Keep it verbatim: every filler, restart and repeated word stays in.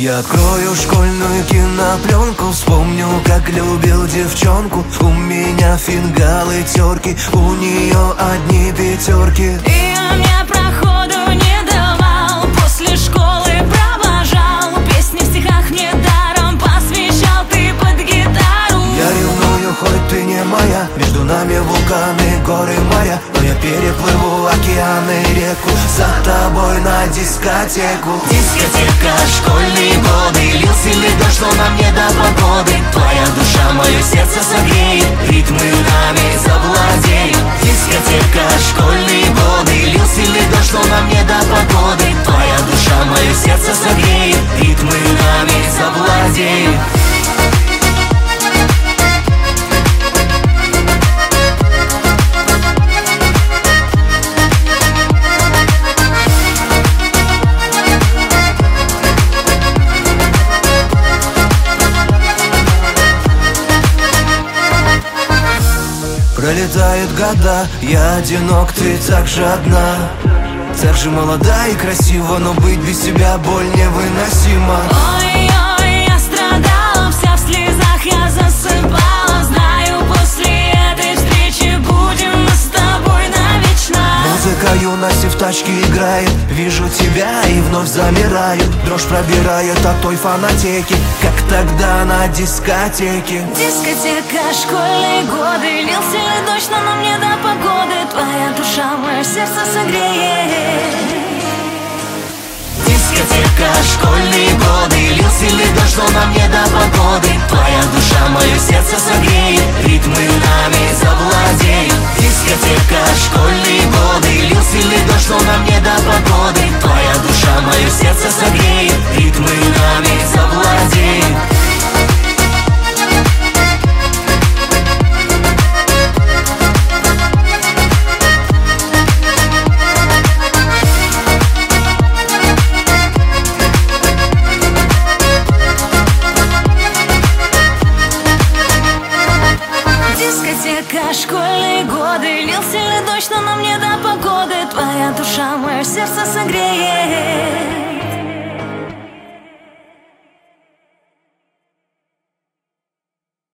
Я открою школьную кинопленку, вспомню, как любил девчонку. У меня фингалы терки, у нее одни пятерки. Ты мне проходу не давал, после школы провожал, песни в стихах мне даром посвящал ты под гитару. Я ревную, хоть ты не моя, между нами вулканы, горы, моря, но я переплыву океаны и реку за тобой на дискотеку. Дискотека, школьные годы, лил сильный дождь, что нам не до погоды. Твоя душа мое сердце согреет, ритмы нами завладеют. Дискотека, школьные годы, лил сильный дождь, что нам не до погоды. Твоя душа мое сердце согреет, ритмы нами завладеют. Пролетают года, я одинок, ты так же одна. Так же молода и красива, но быть без тебя боль невыносима. Ой-ой, я страдала, вся в слезах я засыпала. Знаю, после этой встречи будем мы с тобой навечно. Музыка юности в тачке играет, вижу тебя и вновь замираю. Дрожь пробирает от той фонотеки, как тогда на дискотеке. Дискотека, школьные годы, лил сильный дождь, но нам не до погоды. Твоя душа мое сердце согреет. Дискотека, школьные годы, лил сильный дождь, что нам не до погоды. Твоя душа мое сердце согреет, ритмы нами завладеют. Дискотека, школьные годы, лил сильный дождь, что нам не до погоды. Твоя душа мое сердце согреет, ритмы нами завладеют. Дискотека, школьные годы, лил сильный дождь, но нам не до погоды. Твоя душа мое сердце согреет.